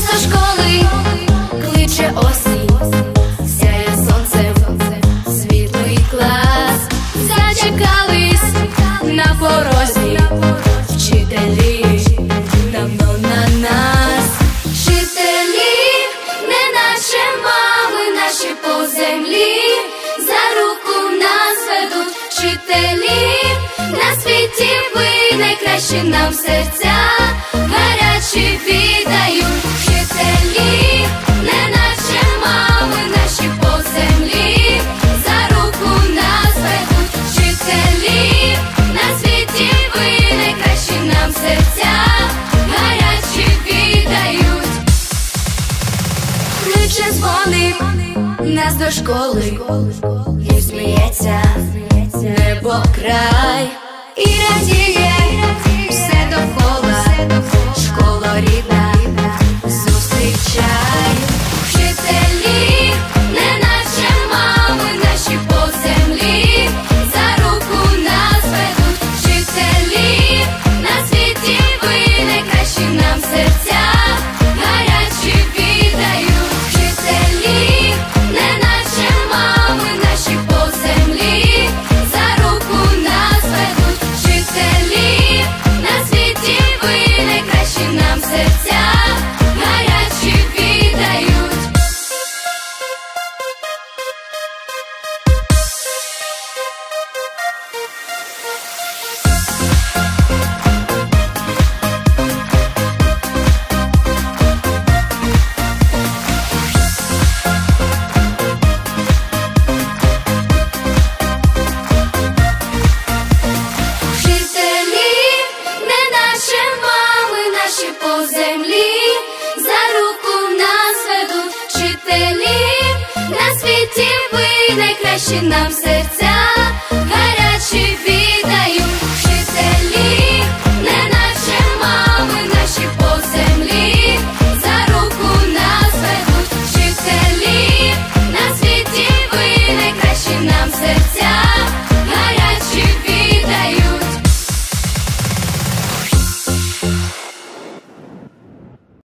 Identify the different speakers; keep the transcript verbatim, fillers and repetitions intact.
Speaker 1: до школи кличе осінь, сяє сонцем світлий клас. Зачекались на порозі вчителі давно на нас. Вчителі, не наче мами наші по землі, за руку нас ведуть. Вчителі, на світі ви найкращі нам серця гарячі віддають. Вчителі, не наче мами наші по землі, за руку нас ведуть. Вчителі, на світі ви найкращі нам серця гарячі віддають. Кличе дзвоник нас до школи, і сміється небо край, і радіє все довкола, школа рідна зустрічай. Вчителі, не наче мами наші по землі, за руку нас ведуть. Вчителі, на світі ви найкращі нам серця гарячі віддають. Вчителі, не наче мами наші по землі, за руку нас ведуть. Вчителі, на світі ви найкращі нам серця гарячі віддають. Вчителі, не наче мами наші по землі, за руку нас ведуть. Вчителі, на світі ви найкращі нам серця